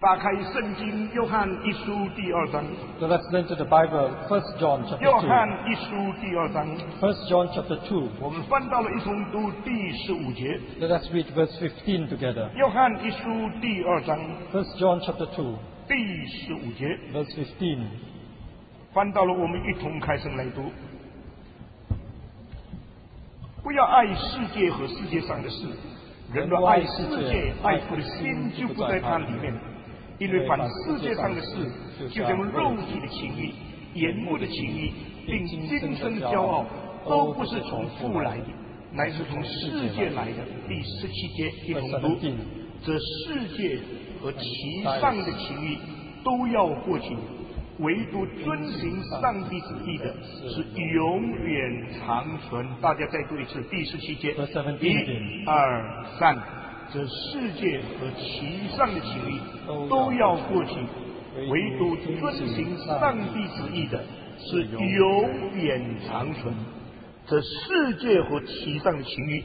打开圣经约翰一书第2章。 So let's turn to the Bible, 1 John 约 chapter 翰 2. 一书第2章， 1 John chapter 2. 我们翻到了一同读第15节。 Let us read verse 15 together. 约翰一书第2章 1 John chapter 2, 第15节， verse 15. 翻到了，我们一同开声来读。不要爱世界和世界上的事，人若爱世界，爱父的心就不在它里面。因为凡世界上的事，就像肉体的情欲、眼目的情欲，并今生的骄傲，都不是从父来的，乃是从世界来的。第17节一同读：这世界和其上的情欲都要过去，唯独遵行上帝旨意的是永远长存。大家再读一次第17节，1、2、3。这世界和其上的情欲都要过去，唯独遵行上帝旨意的是永远长存。这世界和其上的情欲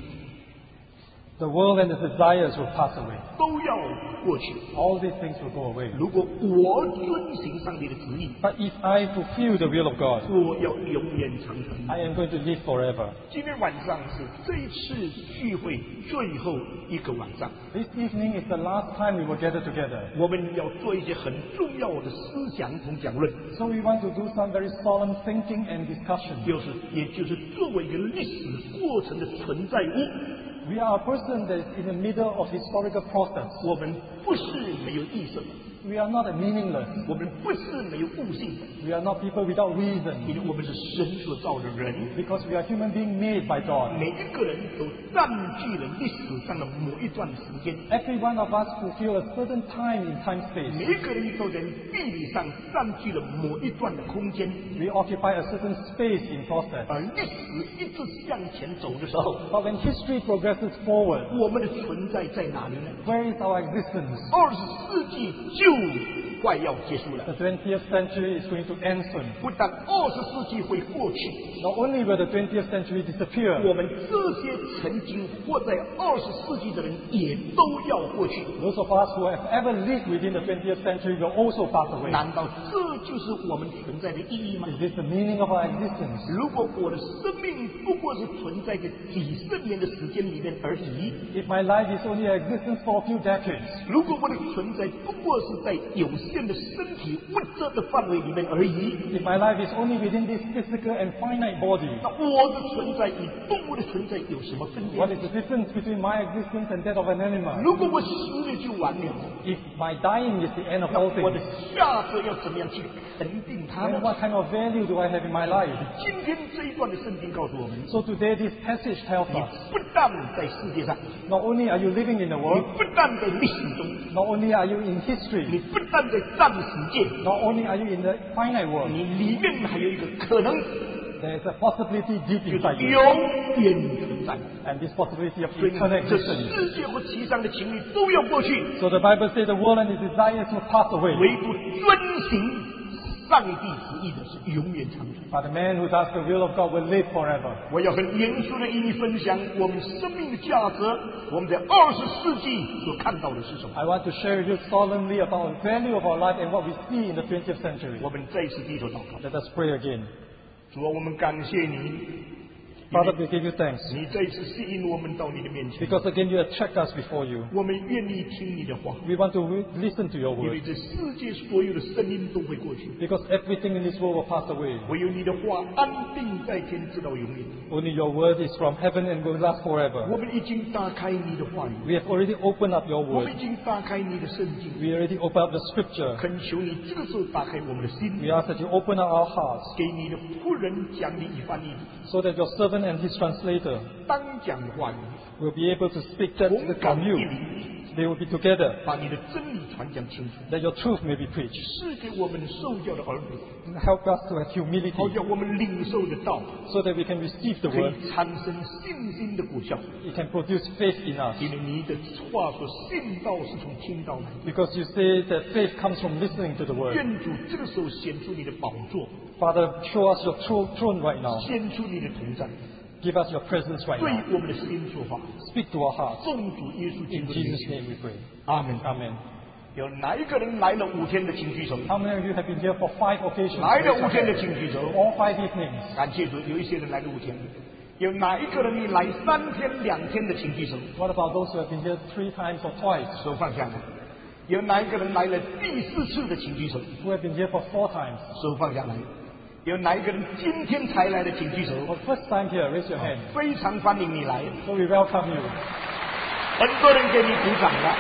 The world and its desires will pass away. 都要过去。 All these things will go away. 如果我遵行上帝的旨意， But if I fulfill the will of God, 我要永远长存。 I am going to live forever. 今天晚上是这一次聚会最后一个晚上， This evening is the last time we will gather together. 我们要做一些很重要的思想同讲论， So we want to do some very solemn thinking and discussion. 也就是作为一个历史过程的存在物， We are a person that is in the middle of historical process. 我们不是没有意识的， We are not meaningless. 我们不是没有悟性的， We are not people without reason. 因为我们是神所造的人， Because we are human beings made by God. 每一个人都占据了历史上的某一段时间， Every one of us fulfill a certain time in time 每 space. 一个人都在地理上占据了某一段的空间， We occupy a certain space in process. 而历史一直向前走的时候， But when history progresses forward, 我们的存在在哪里呢？ where is our existence? 20世纪就快要结束了， The 20th century is going to end soon. 不但20世纪会过去， Not only will the 20th century disappear, 我们这些曾经活在20世纪的人也都要过去。 those of us who have ever lived within the 20th century will also pass away. 难道这就是我们存在的意义吗？ Is this the meaning of our existence? 如果我的生命不过是存在在几十年的时间里面而已， If my life is only an existence for a few decades, 如果我的存在不过是在有限的身体物质的范围里面而已， if my life is only within this physical and finite body, 那我的存在与动物的存在有什么分别 what？is the difference between my existence and that of an animal? 如果我死了就完了， If my dying is the end of 那 all 我的 things, 价值要怎么样去肯定它 then 呢？ what kind of value do I have in my life? 今天这一段的圣经告诉我们， So today this passage tells 你 us, 不但在世界上， not only are you living in the 你 world, 不但在历史中， not only are you in 你 history, 不但在暂时界， not only are you in the finite world, 你里面还有一个可能， there is a possibility deep 就是 inside you. 永远存在。 And this possibility of 所以 eternal 这 existence. 世界和其上的情欲都要过去， So the Bible says the world and its desires will pass away. 唯独遵行上帝旨意的是永远长存。 But the man who does the will of God will live forever. 我要很严肃的与你分享我们生命的价值，我们在20世纪所看到的是什么？ I want to share with you solemnly about the value of our life and what we see in the 20th century. 我们再次低头祷告， Let us pray again. 主啊，我们感谢你， Father, we give you thanks 你再次吸引我们到你的面前， because again you attract us before you. 我们愿意听你的话， We want to listen to your 因为 word 这世界所有的声音都会过去， because everything in this world will pass away. 唯有你的话安定在天，直到永远。 Only your word is from heaven and will last 我 forever. 们已经打开你的话语， We have already opened up your 我 word. 们已经打开你的圣经， We already opened up the scripture. 恳求你这个时候打开我们的心， We ask that you open up our hearts 给你的仆人讲你与翻译， so that your servant and his translator 当讲的话语 will be able to speak that 同感 from 一 you. 灵， They will be together 把你的真理传讲清楚， that your truth may be preached. 是给我们受教的儿女， Help us to have humility 好叫我们领受得到， so that we can receive the 可 word. 以产生信心的果效。 It can produce faith in us 因为你的话说，信道是从听到来的。 because you say that faith comes from listening to the word. 愿主这个时候显出你的宝座， Father, show us your throne right now. 显出你的同在， Give us your presence right 对 now. 我们的心说话。 Speak to our hearts. 奉主耶稣基 In 督的名 Jesus' name we pray. 阿门。 Amen. 有哪一个人来了5天的请举手？ How many of you have been here for 5 occasions? 来了5天的请举手。 All 5 evenings. 感谢主，有一些人来了5天。有哪一个人你来3天、2天的请举手？ What about those who have been here 3 times or twice? 手放下来。有哪一个人来了第4次的请举手？ Who have been here for 4 times? 手放下来。有哪一个人今天才来的请举手？ For first time here, raise your hand. 非常欢迎你来， So we welcome you. 很多人给你鼓掌了。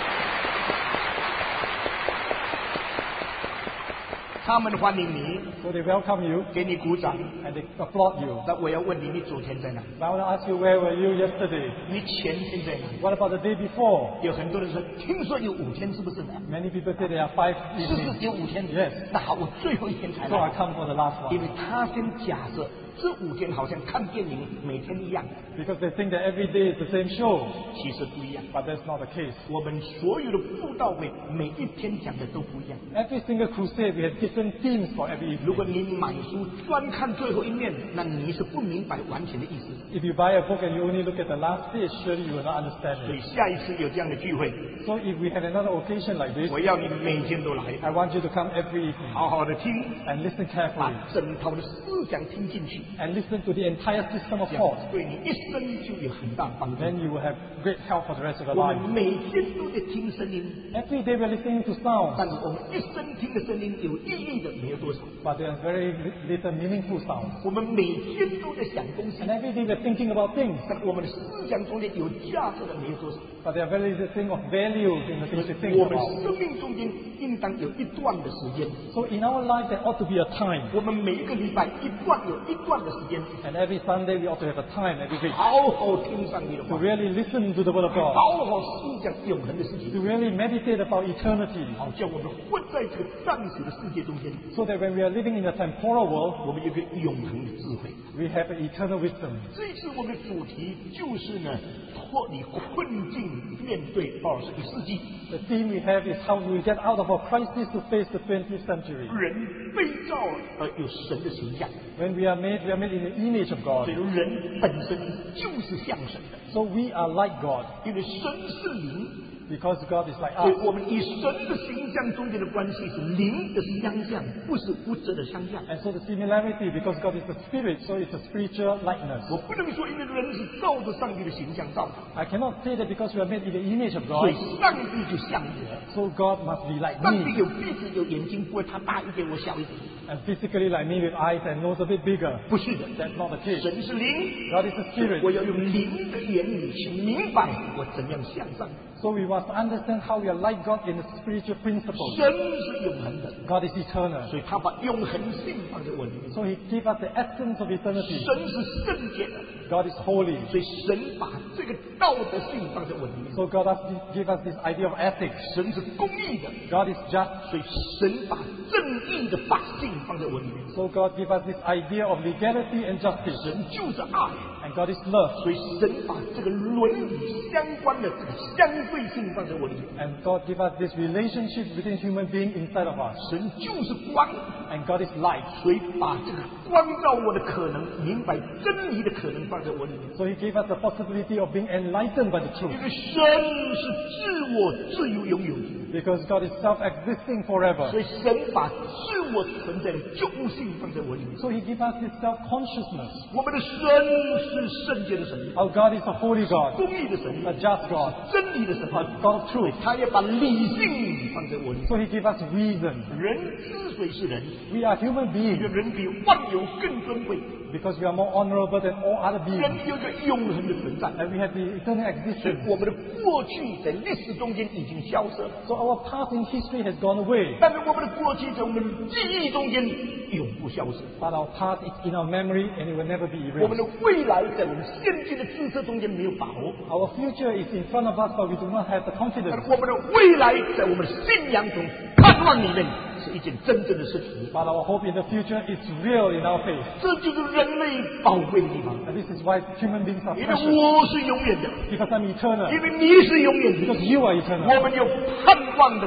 他们欢迎你， So they welcome you 给你鼓掌。 and they applaud you. 那我要问你，你昨天在哪？ But I want to ask you, where were you yesterday? 你前天在哪？ What about the day before? 有很多人说，听说有5天，是不是呢？ Many people say there are 5 是 evenings. 有5天。 Yes. 那好，我最后1天才 So I 来， come for the last 因为 one. 他先假设这5天好像看电影每天一样， Because they think that every day is the same show. 其实不一样。 But that's not the case. 我们所有的布道会每一天讲的都不一样。 Every single crusade, we have different themes for every 如果 evening. 你买书专看最后一面，那你是不明白完全的意思。 If you buy a book and you only look at the last page, surely you will not understand 所以 it. 下一次有这样的聚会， So if we have another occasion like this, 我要你每天都来， I want you to come every evening 好好的听， and listen 把 carefully 整套的思想听进去， and listen to the entire system of 这样 thought. 对你一生就有很大帮助。 Then you will have great help for the rest of your 我 life. 们每天都在听声音， Every day we're listening to sounds, 但是我们一生听的声音有意义的没有多少。 but there are very little meaningful sounds. 我们每天都在想东西 And，every day we're thinking about things, 但我们的思想中间有价值的没有多少。 but there are very little thing of value in the things we think 我们 about. 生命中间应当有一段的时间， So in our life there ought to be a time, 我们每一个礼拜有一段的时间， and every Sunday we ought to have a time every week 好好听上帝的 to 话， really listen to the Word of God, 好好思想永恒的事情， to really meditate about eternity, 好叫我们混在这个暂时的世界中间， so that when we are living in a temporal world, 我们有个永恒的智慧。 we have an eternal wisdom. 这一次我们的主题就是呢，脱离困境，面对21世纪。 The theme we have is how we get out of our crisis to face the 20th century. 人被造而有神的形象， When we are made in the image of 所 God. 以人本身就是像神的， So we are like God 因为神是灵。 because God is like 所以 us. 我们与神的形象中间的关系是灵的相像，不是物质的相像。 And so the similarity, because God is the Spirit, so it's a spiritual likeness. 我不能说因为人是照着上帝的形象造的， I cannot say that because we are made in the image of 所 God, 以上帝就像我。 so God must be like 上帝 me. 有鼻子有眼睛，不会他大一点，我小一点， And physically like me with eyes and nose a bit bigger. 不是的。 That's not the case. 神是灵， God is a spirit. 我要用灵的言语去明白我怎样向上。 So we must understand how we are like God in the spiritual principles. 神是永恒的， God is eternal. 所以他把永恒性放在我里面。 So He gave us the essence of eternity. 神是圣洁的， God is holy. 所以神把这个道德性放在我里面。 So God has give us this idea of ethics. 神是公义的， God is just. 所以神把正义的法性放在我里面。 So God give us this idea of legality and justice. 神就是爱， And God is love. 所以神把这个伦理相关的这个相对性放在我里面。 And God give us this relationship between human being inside of us. 神就是光， And God is light. 所以把这个光照我的可能、明白真理的可能放在我里面。 So He gave us the possibility of being enlightened by the 因 truth. 为神是自我自由拥有的， Because God is self-existing forever. 所以神把自我存在的救性放在我里面。 So He gave us this self-consciousness. 我们的神是圣洁的神， Our God is a holy God, 公义的神， a just God, 真理的神， a God of truth. 他也把理性放在我里面。 So He gave us reason. 人之所以是人， We are human 因为 beings 人比万有更尊贵， because we are more honorable than all other 人 beings. 有个永恒的存在。 And we have the eternal 所以 existence. 我们的过去在历史中间已经消失了， So our past in history has gone away. 但是我们的过去在我们的记忆中间永不消失。 But our past is in our memory and it will never be 我们 erased. 的未来在我们现今的知识中间没有把握， Our future is in front of us, but we do not have the 但 confidence. 是我们的未来在我们的信仰中、盼望里面是一件真正的事情。 But our hope in the future is real in our faith. 这就是人类宝贵的地方， And this is why human beings are 因为 precious. 我是永远的， Because I'm eternal. 因为你是永远的， Because you are 我 eternal. 们有盼望的可能。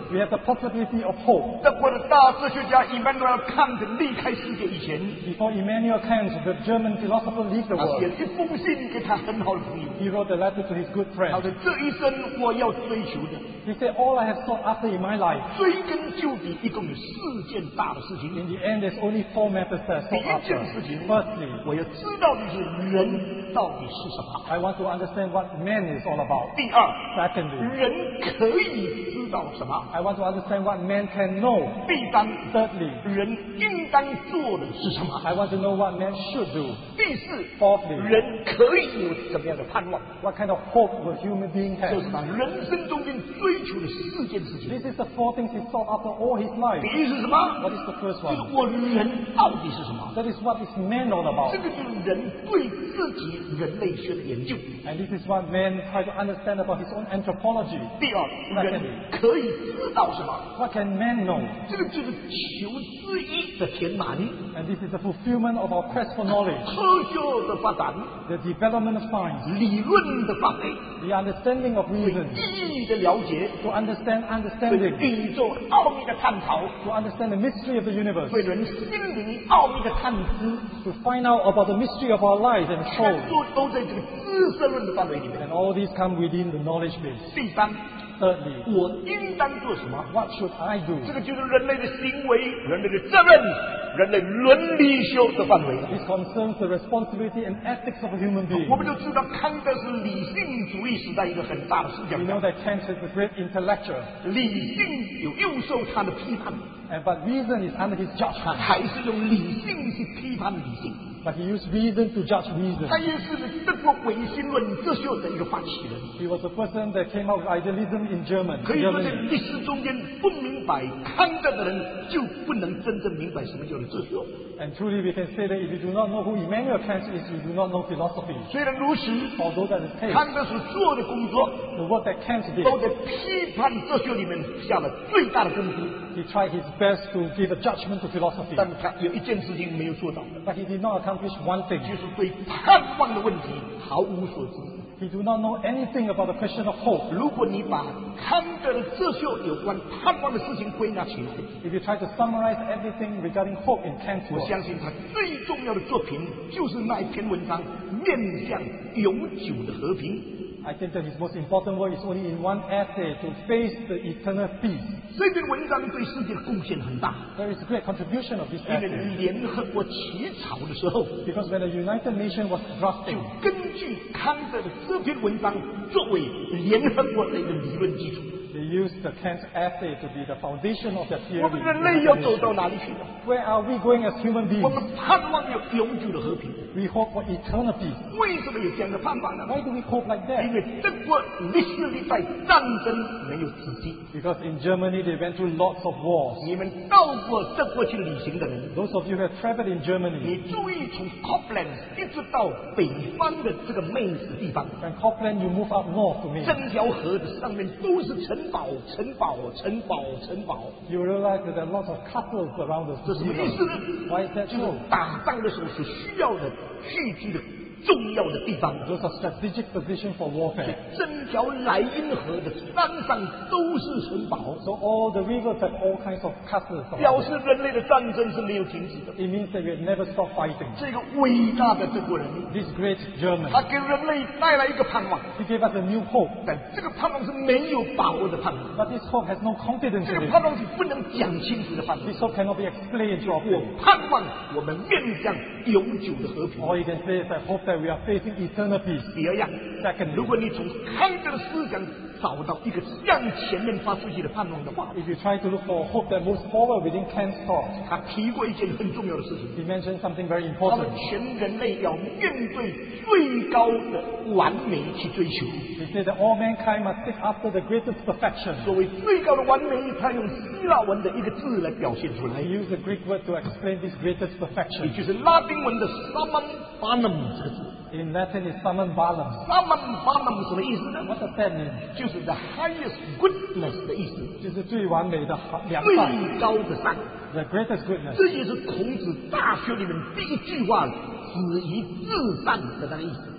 We have the possibility of hope. 德国的大哲学家伊曼努尔·康特离开世界以前， Before Immanuel Kant, the German philosopher, leaves the 他写 world, 了一封信给他很好的朋友， he wrote a letter to his good 他 friend. 说这一生我要追求的， He said, all I have sought after in my life, 追根究底，一共有4件大的事情。 in the end, there's only 4 matters that I 第 sought 一件 after. 事情， Firstly, 我要知道的是人到底是什么。 I want to understand what man is all about. 第二， Secondly, 人可以知道什么。 I want to understand what man can know. 第三， Thirdly, 人应当做的是什么。 I want to know what man should do. 第四， Fourthly, 人可以有怎么样的盼望。 what kind of hope will human being 这 have? 是他人生中间追求的4件事情。 This is the 4 things he sought after all his life. 第一是什么？ What is the first 就是 one? 我人到底是什么？ That is what is man all 这 about. 个就是人对自己人类学的研究。 And this is what man try to understand about his own anthropology. 第二，人可以知道什么？ What can man know? 这个就是求知一的填满， And this is the fulfillment of our quest for knowledge, 科学的发展， the development of science, 理论的范围， the understanding of 对 reason, 意义的了解， to understand 对 understanding, 宇宙奥秘的探讨， to understand the mystery of the universe, 对人心灵奥秘的探知， to find out about the mystery of our lives and 全 soul. 都在这个知识论的范围里面。 And all these come within the knowledge base. 第三， Thirdly, 我应当做什么？ what should I do? 这个就是人类的行为、人类的责任、人类伦理修的范围。 This concerns the responsibility and ethics of a human being. 我们就知道康德是理性主义时代一个很大的思想 We 家 know，that Kant is a great intellectual, 理性有诱受他的批判， but reason is under his judgment. 还是用理性去批判理性。 But he used reason to judge reason. 他也是德国唯心论哲学的一个发起人。 He was the person that came up with idealism in 可以说，在 Germany. 历史中间不明白康德的人，就不能真正明白什么叫做哲学。 And truly we can say that if you do not know who Immanuel Kant is, you do not know philosophy. 虽然如此， Although that is the case, 康德所做的工作 the work that Kant 都 did, 在批判哲学里面下了最大的功夫， he tried his best to give a judgment to philosophy. 但他有一件事情没有做到的， But he did not accomplish one thing. 就是对盼望的问题毫无所知。 He do not know anything about the question of hope. 如果你把康德的哲学有关盼望的事情归纳起来， If you try to summarize everything regarding hope in Kant's 我 work, 相信他最重要的作品就是那一篇文章《面向永久的和平》。 I think that his most important work is only in one essay, to face the eternal peace. 这篇文章对世界的贡献很大， There is a great contribution of this 因为 essay, 联合国起草的时候， because when the United Nations was 就 drafting, 根据康德的这篇文章作为联合国的一个理论基础。 they used the Kant's essay to be the foundation of their 我 theory. 们人类要走到哪里去呢？ Where are we going as human 我 beings? 们盼望有永久的和平。 We hope for eternal peace. 为什么有这样的盼望呢？ Why do we hope like 因 that? 为德国历史历代战争没有止息。 Because in Germany they went through lots of wars. 你们到过德国去旅行的人， Those of you who have traveled in Germany, 你注意从 Copland 一直到北方的这个妹子地方， from Copland you move up north to Maine. 整条河的上面都是城堡、城堡、城堡、城堡。 You realize that there are lots of castles around the 这什么意思 river. 呢？ Why is that 就是 so? 打仗的时候所需要的聚居的重要的地方。 Those are strategic positions for warfare. 整条莱茵河的山上都是城堡， So all the rivers have all kinds of castles. 表 around 示 it. 人类的战争是没有停止的。 It means that we have never stopped fighting. 这个伟大的德国人， This great German, 他给人类带来一个盼望， he gave us a new hope. 但这个盼望是没有把握的盼望， But this hope has no confidence 这 in 个 it. 盼望是不能讲清楚的盼望。 This hope cannot be explained to our 我 faith. 盼望我们面向永久的和平。 All you can say is I hope that we are facing eternal peace. 第二样， Secondly, 如果你从康德的思想找到一个向前面发出去的盼望的话， if you try to look for a hope that moves forward within Kant's thought, 他提过一件很重要的事情。 he mentioned something very 他们 important. 全人类要面对最高的完美去追求。 He said that all mankind must seek after the greatest perfection. 所谓最高的完美，他用希腊文的一个字来表现出来 He，used the Greek word to explain this greatest 也 perfection. 就是拉丁文的 summum bonum 这个字。 In Latin, it's summum bonum. summum bonum 什么意思呢？ What does that mean? 就是 the highest goodness 的意思， 就是最完美的良善， 最高的善。 the greatest goodness. 这也是孔子大学里面第一句话“子以至善”的那个意思。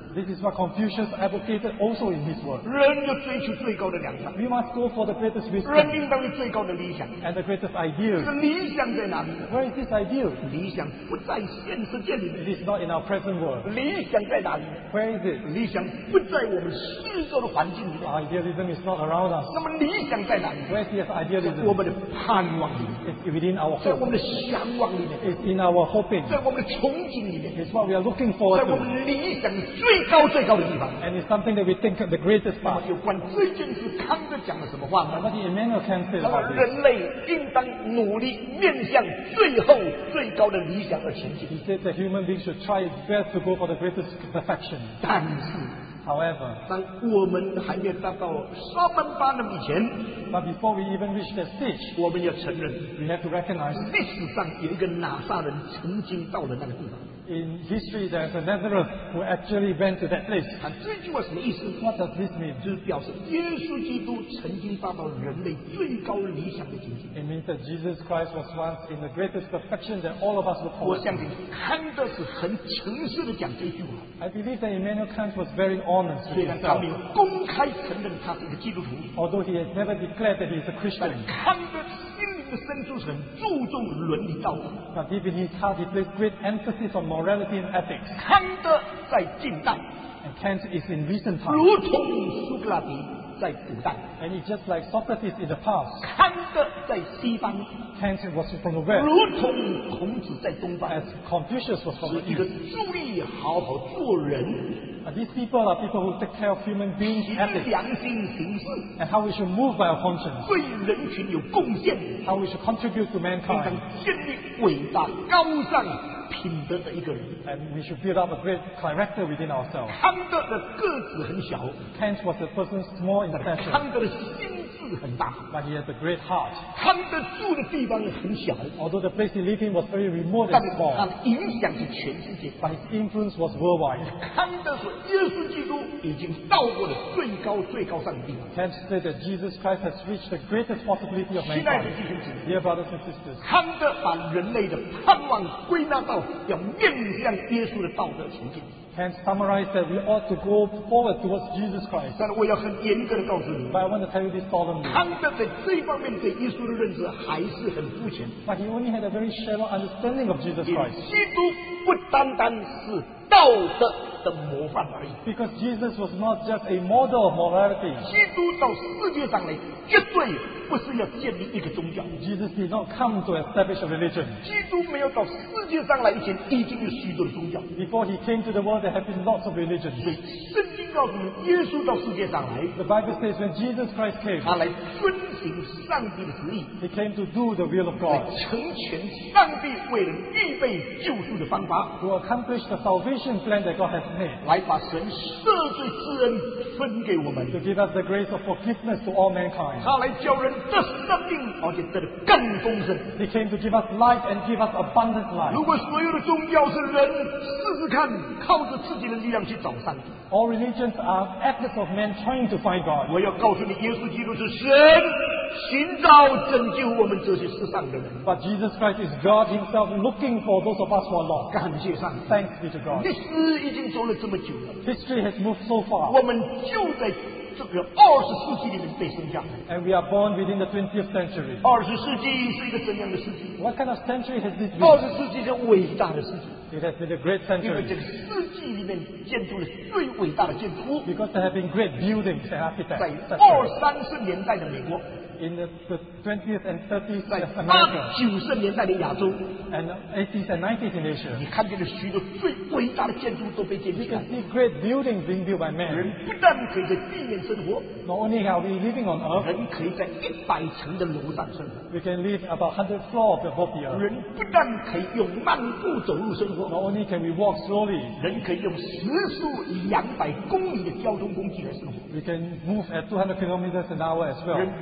This is what Confucius advocated also in his work. 人要追求最高的良善， We must go for the greatest 人 wisdom 应当有最高的理想。 and the greatest 这 ideals. 个理想在哪里？ Where is this ideal? 理想不在现实界里面， It is not in our present world. 理想在哪里？ Where is it? 理想不在我们四周的环境里面。 Our idealism is not around us. 那么理想在哪里？ Where is this 在 idealism? 我们的盼望里面， It's within our 在我 hope. 们的向往里面， It's in our hoping. 在我们的憧憬里面， It's what we are looking 在 forward 我 to. 们理想最高最高的地方。 And it's something that we think the greatest 那么 part. 有关这件事，康德讲了什么话呢？ What did Emmanuel Kant say 他说 about this? 人类应当努力面向最后最高的理想而前进。 He said that human beings should try its best to go for the greatest perfection. 但是， However, 当我们还没有达到沙门巴那么以前， but before we even reach that stage, 我们要承认， we have to recognize 历史上有一个拿撒人曾经到了那个地方。 in history there's a Nazareth who actually went to that place. 啊，这句话什么意思？ What does this mean? 就是表示耶稣基督曾经达到人类最高理想的境界。 It means that Jesus Christ was once in the greatest perfection that all of us look 我 forward 相 to. 信康德是很诚实的讲这句话， I believe that Immanuel Kant was very honest 虽 with 然他 himself. 没有公开承认他是一个基督徒， Although he has never declared that he is a 但 Christian, 康德心灵的深处是很注重伦理道德。 but deep in his heart he placed great emphasis on morality and ethics. 康德在近代， And Kant is in recent times. 如同苏格拉底在古代， And it's just like Socrates in the past. 康德在西方， Kant was from the west, 如同孔子在东方， as Confucius was from 是 the 一个 east. 注意好好做人， These people are people who take care of human beings' 凭 ethics 良心行事， and how we should move by our conscience, 对人群有贡献， how we should contribute to 应当 mankind, 建立伟大高尚品德的一个人。 and we should build up a great character within ourselves. 康德的个子很小， Kant was a person small in stature, 康德的心智很大， but he had a great heart. 康德住的地方很小， Although the place he lived in was very remote 但 and 是他 small, 的影响是全世界。 but his influence was worldwide. 康德说，耶稣基督已经到过了最高最高上的地方。 Kant said that Jesus Christ has reached the greatest possibility of 亲爱的 mankind. 弟兄姊妹， Dear brothers and sisters, 康德把人类的盼望归纳到要面向耶稣的道德前进。 Kant summarized that we ought to go forward towards Jesus Christ. 但是我要很严格的告诉你， But I want to tell you this solemnly. 康德在这一方面对耶稣的认识还是很肤浅。 But he only had a very shallow understanding of Jesus 因为 Christ. 基督不单单是道德的模范而已， Because Jesus was not just a model of morality. 基督到世界上来绝对不是要建立一个宗教。 Jesus did not come to establish a religion. 基督没有到世界上来以前，已经有许多的宗教。 Before he came to the world, there have been lots of religions. 所以圣经告诉你，耶稣到世界上来， The Bible says when Jesus Christ came, 他来遵行上帝的旨意， he came to do the will of 来 God, 成全上帝为人预备救赎的方法， to accomplish the salvation plan that God has made, 来把神赦罪之恩分给我们。 to give us the grace of forgiveness to all mankind. 他来叫人得生命，而且得的更丰盛。 He came to give us life and give us abundant life. 如果所有的宗教是人试试看，靠着自己的力量去找上帝， All religions are efforts of men trying to find God. 我要告诉你，耶稣基督是神寻找拯救我们这些世上的人。 But Jesus Christ is God himself looking for those of us who are lost. 感谢上帝， Thanks be to God. 历史已经走了这么久了， History has moved so far, 我们就在这个20世纪里面被生下来。 and we are born within the 20th century. 20世纪是一个怎样的世纪 What kind of century has this been? ？20世纪是伟大的世纪， It has been a great 因为这 century 个世纪里面建筑了最伟大的建筑物。 because there have been great buildings and 在 architects. 20、30年代的美国， In the 20th and 30th 在 of America 80、90年代的亚洲， and 80s and 90s in Asia, 你看见了许多最伟大的建筑都被建 we 起来 can。see great buildings being built by 人 men. 不但可以在地面生活， Not only are we living on earth, 人可以在100层的楼上生活。 we can live about 100 floors above the earth. 人不但可以用慢步走路生活， Not only can we walk slowly, 人可以用时速200公里的交通工具来生活。 we can move at 200 kilometers an hour as well. 人不但可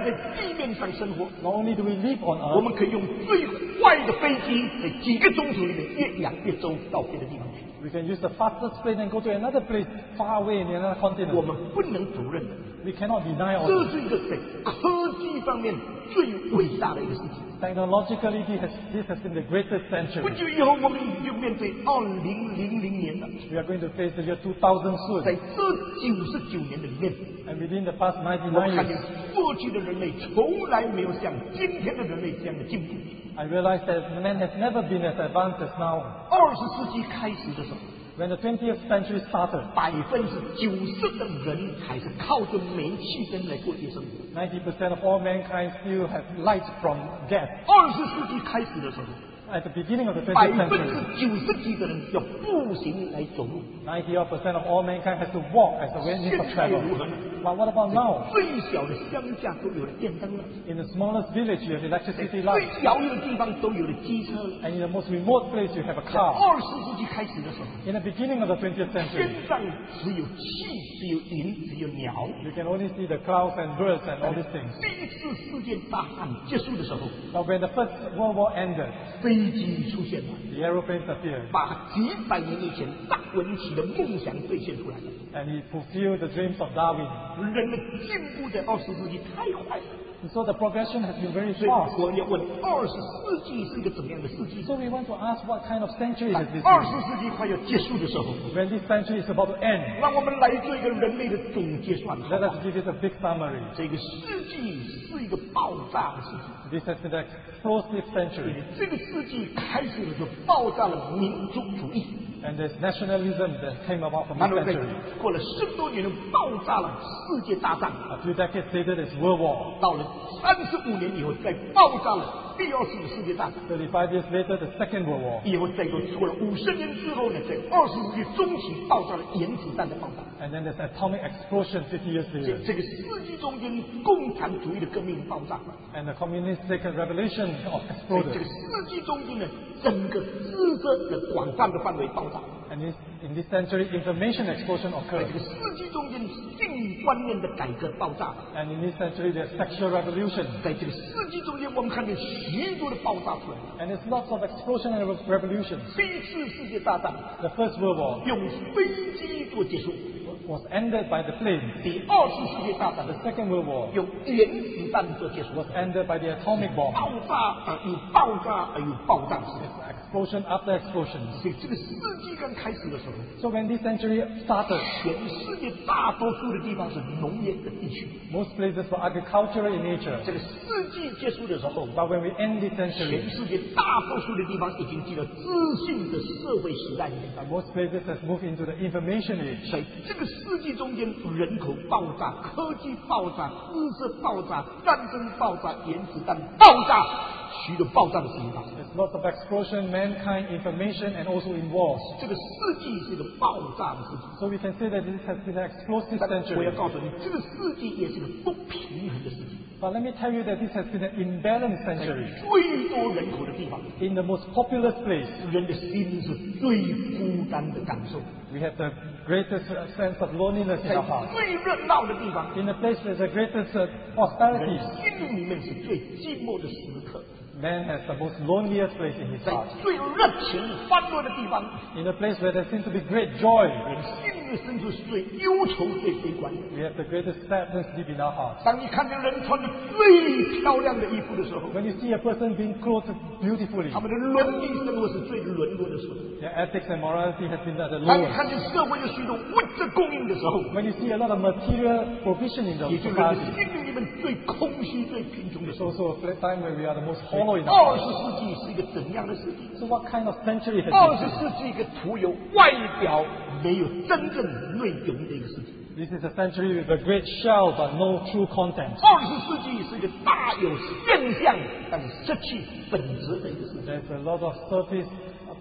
在地面上生活， Not only do we live on 我 earth, 们可以用最快的飞机，在几个钟头里面越洋越州到别的地方去。 we can use the fastest plane and go to another place far away in another 我 continent. 们不能否认的， We cannot deny 这 also. 是一个在科技方面最伟大的一个事情。 Technologically, this has been the greatest 不 century. 久以后，我们已经面对2000年了。 We are going to face the year 2000 在 soon. 这99年的里面， And within the past 我 99 看见 years, 过去的人类从来没有像今天的人类这样的进步。 I realized that man has never been as advanced as now. 20世纪开始的时候， When the 20th century started, 90%的人还是靠着煤气灯来过夜生活。 90% of all mankind still have light from gas. 20世纪开始的时候， At the beginning of the 20th century, 90%几的人要步行来走路。 90% of all mankind has to walk as a means 现 of 在 travel. 如何呢？ But what about now? 最小的乡下都有了电灯了， In the smallest village, you have 在 electricity 最 lights. 遥远的地方都有了机车了。 And in the most remote place, you have a 在 car. 20世纪开始的时候， In the beginning of the 20th 天 century, 上只有气，只有云，只有鸟。 you can only see the clouds and birds and all these things. 第一次世界大战结束的时候， But when the First World War ended, 飞机出现了， the aeroplanes appeared. 把几百年以前达文奇的梦想兑现出来了。 And he fulfilled the dreams of Darwin. 人的进步在20世纪太快了， And so the progression has been very 所以 fast. 我要问：20世纪是一个怎么样的世纪？ So we want to ask what kind of century is this? 20世纪快要结束的时候， When this century is about to end, 让我们来做一个人类的总结算好 let 吧 us give it a big summary. 这个世纪是一个爆炸的世纪。 This has been an explosive century. 这个世纪开始的时候爆炸了民族主义， And there's nationalism that came about from 然 this 后在 century. 过了10多年爆炸了世界大战， A few decades later, there's World War. 到了35年以后再爆炸了第二次的世界大战， 35 years later, the Second World War. 以后再过了50年之后呢，在20世纪中期爆炸了原子弹的爆炸。 And then there's atomic explosion 50 years 这 later. 这个世纪中间，共产主义的革命爆炸了。 And the communistic revolution 在 exploded. 这个世纪中间呢，整个知识的广泛的范围爆炸。 And in this century, information explosion 在 occurred. 这个世纪中间，性观念的改革爆炸。 And in this century, there's sexual revolution. 在这个世纪中间，我们看见许多的爆炸出来。 And there's lots of explosion and revolutions. 第一次世界大战 The First World War 用飞机做结束， was ended by the plane. 第二次世界大战 The Second World War 用原子弹做结束。 was ended by the atomic bomb. 爆炸有爆炸有爆炸。 Explosion after explosion. 所以这个世纪刚开始的时候， So when this century started, 全世界大多数的地方是农业的地区。 most places were agricultural in nature. 这个世纪结束的时候， But when we end this 全 century, 世界大多数的地方已经进了资讯的社会时代里面。 most places has moved into the information age. 在这个世纪中间，人口爆炸、科技爆炸、知识爆炸、战争爆炸、原子弹爆炸，许多爆炸的事情发生。 There's lots of explosion, mankind, information, and also in wars. 这个世纪是一个爆炸的世纪。 So we can say that this has been an explosive 但我要 century. 告诉你，这个世纪也是个不平衡的世纪。 But let me tell you that this has been an imbalanced 在 century. 最多人口的地方， In the most populous place, 人的心是最孤单的感受； we have the greatest sense of loneliness in 在 our heart. 最热闹的地方， In the place where the greatest 人 prosperity, 心里面是最寂寞的时刻； man has the most loneliest place in his 在 heart. 最热情欢乐的地方， In a place where there seems to be great joy, 人心里面深处是最忧愁、最悲观的。 we have the greatest sadness deep in our hearts. 当你看见人穿着最漂亮的衣服的时候， When you see a person being clothed beautifully, 他们的伦理生活是最沦落的时候； their ethics and morality has been at the 当你 lowest. 看见社会有许多物质供应的时候， When you see a lot of material provision in the 也就是人的 society, 心里面最空虚、最贫穷的 it's 时候。 also a time where we are the most hollow in our 20 hearts. 世纪是一个怎样的世纪？ So what kind of century has 20 this been? 世纪一个徒有外表，没有真正内容的一个世纪。 This is a century with a great shell but no true content. 20世纪是一个大有现象，但是失去本质的一个世纪。 There's a lot of surface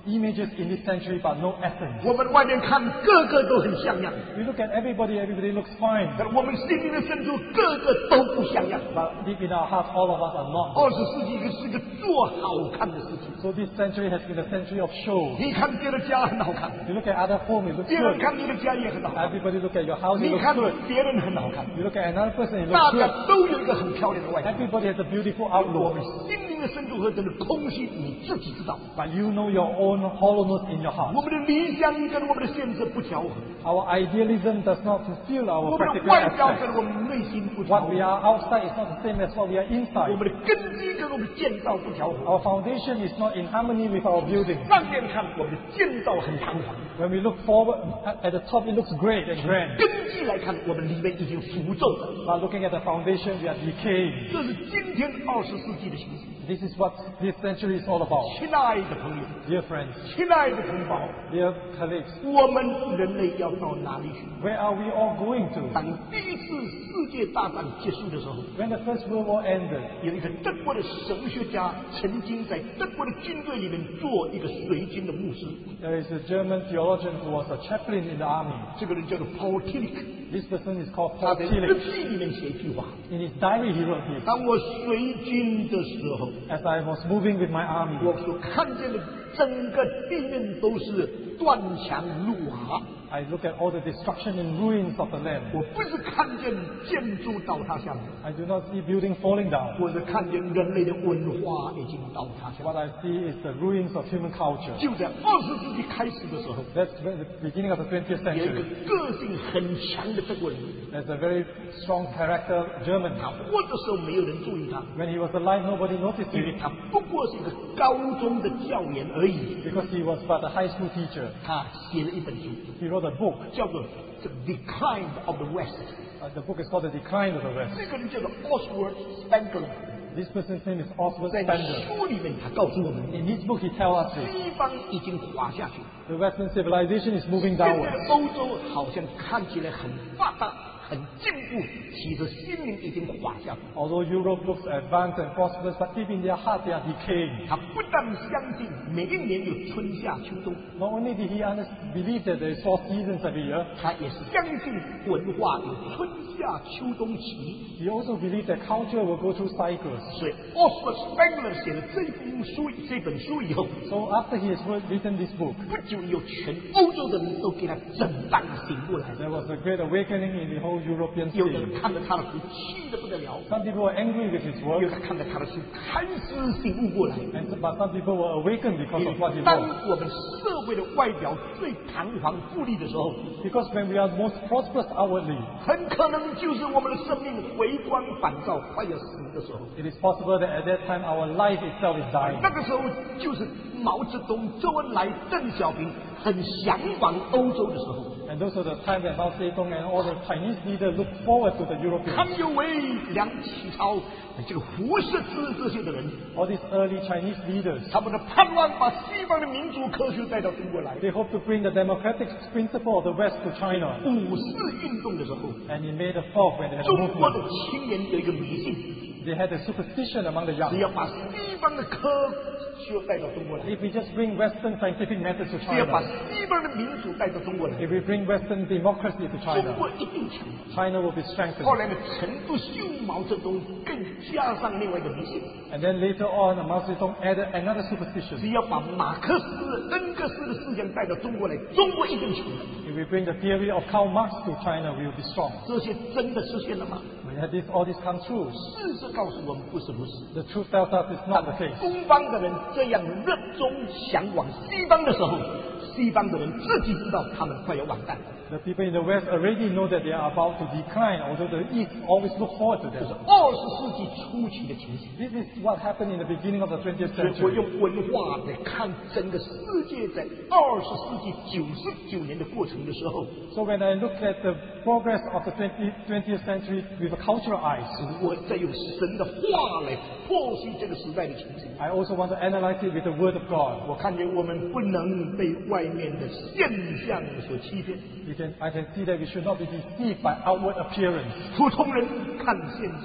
images in this century, but no essence. 我们外面看个个都很像样， We look at everybody looks fine. 但我们心灵的深处个个都不像样。 But deep in our hearts, all of us are not. 20世纪是个做好看的事情。 So this century has been a century of show. 你看别的家很好看， You look at other home, it looks 别人 good. 看你的家也很好看， Everybody look at your house, it 你 looks 看 good. 别人很好看， You look at another person, it 大 looks 家 good. 都有一个很漂亮的外表。 Everybody has a beautiful 我 outlook. 们心灵的深处和真的空虚，你自己知道。 But you know your own hollowness in your 我 heart. 们的理想跟我们的现实不调和， Our idealism does not fulfill 我 our 们的 practical 外表 aspect. 跟我们内心不调 What 和， we are outside is not the same as what we are 我 inside. 们的根基跟我们的建造不调和。 Our foundation is not in harmony with our building. 上面看我们的建造很堂皇， When we look forward, at the top it looks great and grand. 根基来看我们里面已经浮皱了。 But looking at the foundation, we are decaying. 这是今天20世纪的形势。 This is what this century is all about. 亲爱的朋友， Dear friends, 亲爱的同胞， dear colleagues, 我们人类要到哪里去？ where are we all going to? 当第一次世界大战结束的时候， When the First World War ended, 有一个德国的神学家曾经在德国的军队里面做一个随军的牧师， there is a German theologian who was a chaplain in the army. 这个人叫做 Paul Tillich， This person is called 他 Paul 在日 Tillich. 记里面写一句话： In his diary, he wrote this: 当我随军的时候， As I was moving with my army, 我所看见的整个地面都是断墙路瓦， I look at all the destruction and ruins of the land. 我不是看见建筑倒塌下来， I do not see buildings falling down. 我是看见人类的文化已经倒塌下来。 What I see is the ruins of human culture. 就在20世纪开始的时候， That's when the beginning of the 20th 有一个 century. 个性很强的德国人， There's a very strong character German. 他活的时候没有人注意他， When he was alive, nobody noticed 因为 him 他不过是一个高中的教员而已。 because he was but a high school teacher. 他写了一本书， He wrote a book. 叫做《The Decline of the West》。 The book is called The Decline of the West. 这个人叫做 Oswald Spengler， This person's name is Oswald 在 Spengler. 书里面他告诉我们， In his book, he tells us this. 西方已经滑下去， The Western civilization is moving 现在 downwards. 的欧洲好像看起来很发达、很进步，其实心灵已经滑下去。 Although Europe looks advanced and prosperous, but deep in their heart, they are decaying. 他不但相信每一年有春夏秋冬， Not only did he believe that there is 4 seasons every year, 他也相信文化有春夏秋冬期。 he also believed that culture will go through cycles. 所以 Oswald Spengler 写了这本书以后， So after he has written this book, 不久有全欧洲的人都给他震荡醒过来， there was a great awakening in the whole European 有人 scene. 看了他的书气得不得了， Some people were angry with his 有 work, 人看了他的书开始醒悟过来。 but some people were awakened because 因 of what 为 he 当 wrote. 我们社会的外表最堂皇富丽的时候， Because when we are most prosperous outwardly, 很可能就是我们的生命回光返照、快要死的时候。 it is possible that at that time our life itself is dying. 那个时候就是毛泽东、周恩来、邓小平很向往欧洲的时候。 And those are the time that Mao Zedong and all the Chinese leaders look forward to the 康 Europeans. 有为、梁启超、这个胡适之这些的人， All these early Chinese leaders, 他们的盼望把西方的民主科学带到中国来。 they hope to bring the democratic principle of the West to China. 五四运动的时候， And in May the 4th, when they had a 中国的 movement, 青年有一个迷信， they had a superstition among the 只 young. 要把西方的科学带到中国来， If we just bring Western scientific methods to 只要把 China, 西方的民主带到中国来， if we bring Western democracy to 中 China, 国一定强。 China will be 后 strengthened. 来的陈独秀、毛泽东更加上另外一个迷信， And then later on, Mao Zedong added another superstition. 只要把马克思、恩格斯的思想带到中国来，中国一定强。 If we bring the theory of Karl Marx to China, we will be strong. 这些真的实现了吗？ We had all this come true. 事实告诉我们不是如此。 The truth tells us it's not the case. 东方的人这样热衷向往西方的时候，西方的人自己知道他们快要完蛋。 The people in the West already know that they are about to decline, although the East always look forward to 这是 them. 20世纪初期的情形。 This is what happened in the beginning of the 20th 所以我 century. 用文化来看整个世界在20世纪99年的过程的时候， So when I look at the progress of the 20th century with a cultural eyes, 我在用神的话来剖析这个时代的情形。 I also want to analyze it with the Word of God. 我看见我们不能被外面的现象所欺骗。 I can see that we should not be deceived by outward appearance. 普通人看现象，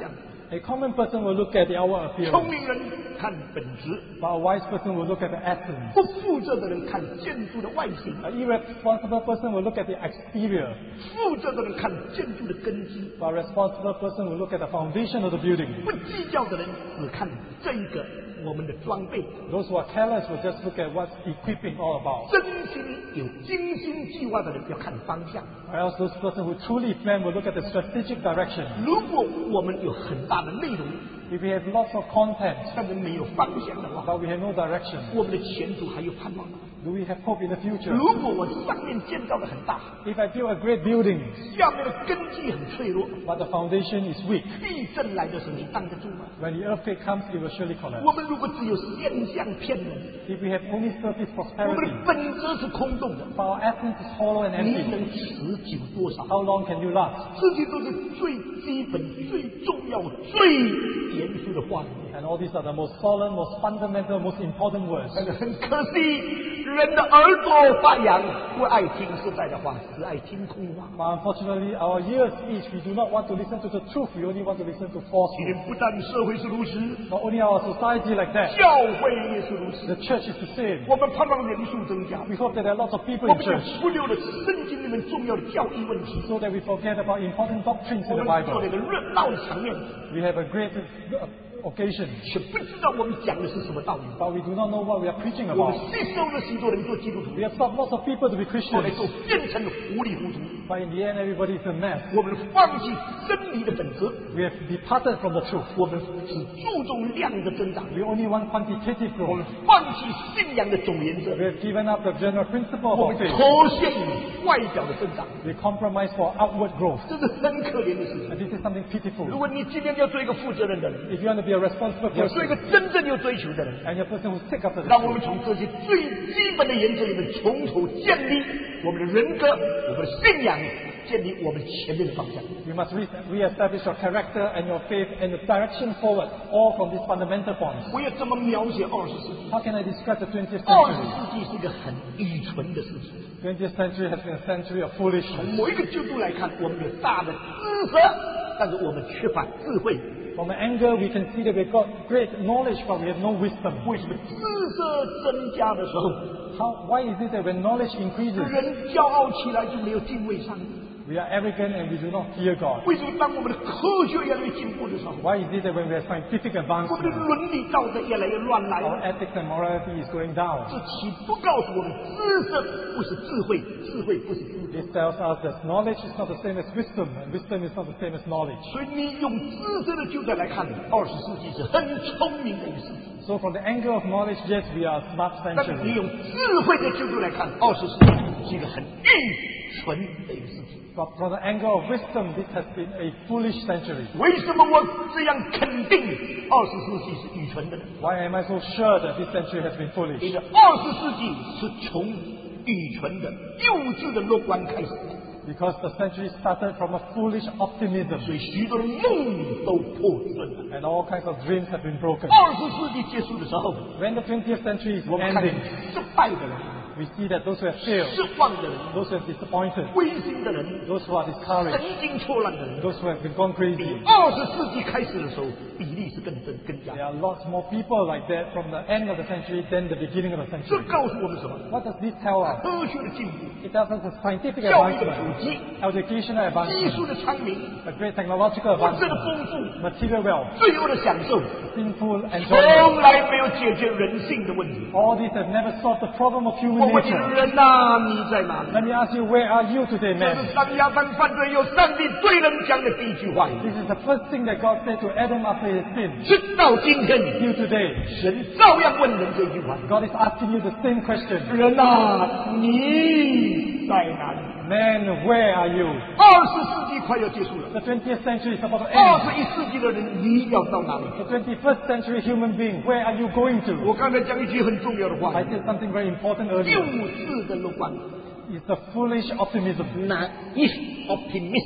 A common person will look at the outward 聪 appearance, 明人看本质， but a wise person will look at the essence. 不负责的人看建筑的外形， An irresponsible person will look at the exterior, 负责的人看建筑的根基， but a responsible person will look at the foundation of the building. 不计较的人只看这一个我们的装备。 Those who are careless will just look at what's equipping all about. 真心有精心计划的人要看方向。 Or else those person who truly plan will look at the strategic direction. 如果我们有很大的内容， If we have lots of content, 但是没有方向的话， but we have no direction, 我们的前途还有盼望吗？ do we have hope in the future? 如果我上面建造的很大， If I build a great building, 下面的根基很脆弱， but the foundation is weak, 地震来的时候你挡得住吗？ when the earthquake comes, it will surely 我 collapse. 们如果只有现象骗人， If we have only surface 我们 prosperity, 的本质是空洞的， but our essence is hollow and 你 empty, 能持久多少？ how long can you last? 这些都是最基本、最重要、最严肃的话语。 And all these are the most solemn, most fundamental, most important words. 但是很可惜，人的耳朵发痒，不爱听实在的话，只爱听空话。 But unfortunately, our ears itch. We do not want to listen to the truth. We only want to listen to 今 falsehood. 天不但社会是如此， Not only our society like that, 教会也是如此。 the church is the same. 我们盼望人数增加， We hope that there are lots of people 我 in 们就 church 忽略了圣经里面重要的教义问题。 so that we forget about important doctrines 我 in 们 the 做了 Bible. 一个热闹的场面， We have a great occasion, 却不知道我们讲的是什么道理。 but we do not know what we are preaching 我们 about. 吸收了许多人做基督徒， We have taught lots of people to be 后来 Christians, 都变成了糊里糊涂。 but in the end, everybody is a mess. 我们放弃真理的本质， We have departed from the truth. 我们只注重量的增长， We only want quantitative 我们 growth. 放弃信仰的总原则， We have given up the general principle 我 of 们 our faith. 妥协于外表的增长， We compromise for outward growth. 这是很可怜的事情。 And this is something 如 pitiful. 果你今天要做一个负责任的人， If you want to be a responsible 要做一个 person 真正有追求的人， and you're a person who's sick after the 让我 truth, 们从这些最基本的原则里面从头建立我们的人格、我们的信仰，建立我们前面的方向。 you must re-establish your character and your faith and the direction forward, all from these fundamental points. 我要怎么描写20世纪？ How can I describe the 20th 20 century? 世纪是一个很愚蠢的世纪。 20th century has been a century of foolishness. 某一个角度来看，我们有大的知识，但是我们缺乏智慧。 From an angle, we can see that we've got great knowledge, but we have no wisdom. 为什么知识增加的时候， Why is it that when knowledge increases, 人骄傲起来就没有敬畏上帝？ we are arrogant and we do not fear God? 为什么当我们的科学越来越进步的时候， Why is it that when we have scientific 我们的 advancement, 伦理道德越来越乱来 our 了？ ethics and morality is going down? 这岂不告诉我们，知识不是智慧，智慧不是知识？ This tells us that knowledge is not the same as wisdom, and wisdom is not the same as knowledge. 所以你用知识的角度来看，20世纪是很聪明的一个世纪； So from the angle of knowledge, yes, we are a smart 但是你 century. 用智慧的角度来看，20世纪是一个很愚蠢的一个世纪。 But from the angle of wisdom, this has been a foolish century. 为什么我这样肯定20世纪是愚蠢的呢？ Why am I so sure that this century has been 因 foolish? 为20世纪是从愚蠢的、幼稚的乐观开始的， Because the century started from a foolish optimism, 所以许多的梦都破损了。 and all kinds of dreams have been broken. 20世纪结束的时候， When the 20th century is 我们看 ending, 失败的人、 we see that those who have failed, 失望的人、 those who have disappointed, 灰心的人、 those who are 神 discouraged, 经错乱的人， those who have been gone 比 crazy. 20世纪开始的时候比例是更加 There。are lots more people like that from the end of the century than the beginning of the 这 century. 告诉我们什么？ What does this tell us? 科学的进步、 It tells us a scientific 教育的普 advancement, 及、 educational 技术 advancement, 的昌明、 a great technological 物质的 advancement, 丰富、 material wealth, 最后的享受， sinful 从 enjoyment. 来没有解决人性的问题。 All these have never solved the problem of 我 human 问你， nature. 人呐、你在哪里？ Let me ask you, where are you today, 这 man? 是当亚当犯罪有上帝对人讲的第一句话。 This is the first thing that God said to Adam after his sin. 直到今天， Till today, 神照样问人这句话： God is asking you the same question. 人呐、你在哪里 Man, where are you? ？20世纪快要结束了， The 20th century is about to end. 21世纪的人，你要到哪里？ The 21st century human being, where are you going 我 to? 刚才讲一句很重要的话 I，said something very important 幼 earlier. 稚的乐观 It's the foolish optimism. ，naive optimistic，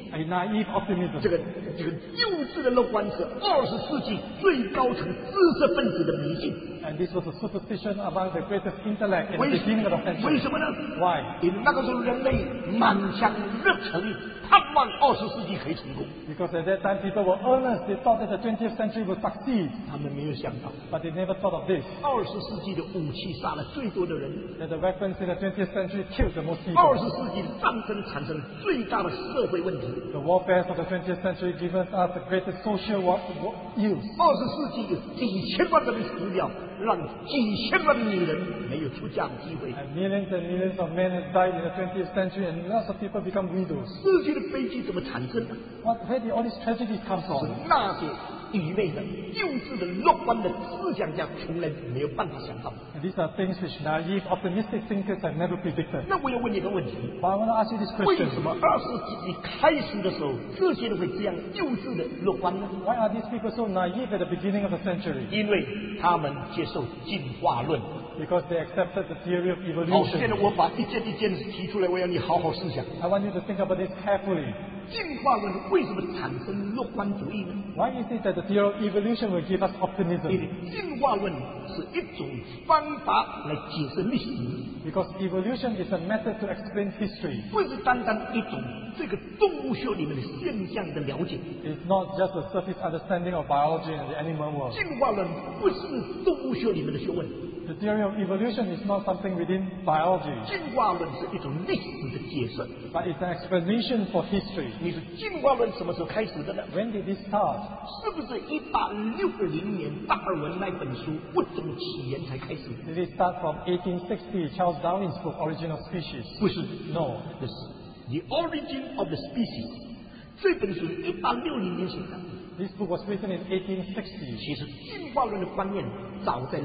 a naive optimism. 这个幼稚的乐观是20世纪最高层知识分子的迷信。 And this was a superstition among the greatest intellect in the beginning of the century. 为什么呢？ Why? 因为那个时候人类满腔热忱，盼望20世纪可以成功。 Because at that time people were earnest. They thought that the 20th century would succeed. 他们没有想到， But they never thought of this. 20世纪的武器杀了最多的人， That the weapons in the 20th century killed the most people. 20世纪的战争产生最大的社会问题。 The warfare of the 20th century gives us the greatest social use. 20世纪有几千万的人死掉，让几千万的女人没有出嫁的机会。 And millions of men have died in the 20th century, and lots of people become widows. 世界的悲剧怎么产生的？ Where did all these tragedies come 是 from? 那些愚昧的、幼稚的、乐观的思想家从来没有办法想到。 And these are things which naive, optimistic thinkers have never predicted. 那我要问你个问题： But I want to ask you this 为 question. 什么20世纪开始的时候，这些人会这样幼稚的乐观呢？ Why are these people so naive at the beginning of the century? 因为他们接受进化论。 Because they accepted the theory of 好，现在 evolution. 我把一件一件提出来，我要你好好思想。 I want you to think about this carefully. 进化论为什么产生乐观主义呢？ Why is it that the theory of evolution will give us 因 optimism? 为进化论是一种方法来解释历史， Because evolution is a method to explain history. 不是单单一种这个动物学里面的现象的了解。 It's not just a surface understanding of biology and the animal world. 进化论不是动物学里面的学问， The theory of evolution is not something within biology, 进化论是一种历史的解释。 but it's an explanation for history. 你是进化论什么时候开始的呢？ When did this start? 是不是1860年达尔文那本书《物种起源》才开始？ Did it start from 1860, Charles Darwin's book, Origin of Species? 不是， No. 这是《The Origin of the Species》这本书1860年写的。 This book was written in 1860. 其实进化论的观念早在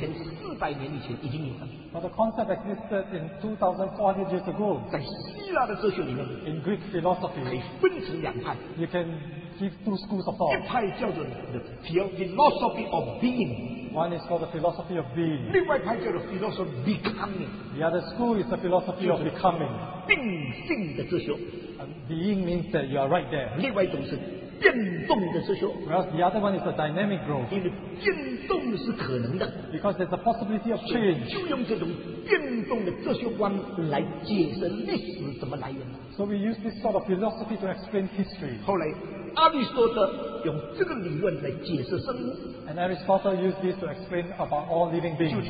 2400年以前已经有了， But the concept existed in 2,400 years ago. 在希腊的哲学里面 In Greek 可以 philosophy, 分成两派， you can give two schools of 一 thought. 派叫做 the philosophy of being， One is called the philosophy of being. 另外一派叫做 philosophy of becoming， The other school is the philosophy of becoming. 定性的哲学。 Being means that you are right there. 另外一种是变动的哲学， Whereas the other one is a dynamic growth. 因为变动是可能的， Because there's a possibility of change. 就用这种变动的哲学观来解释历史怎么来源的。 So we use this sort of philosophy to explain history. 后来阿里士多德用这个理论来解释生物， And Aristotle used this to explain about all living 就 beings. 从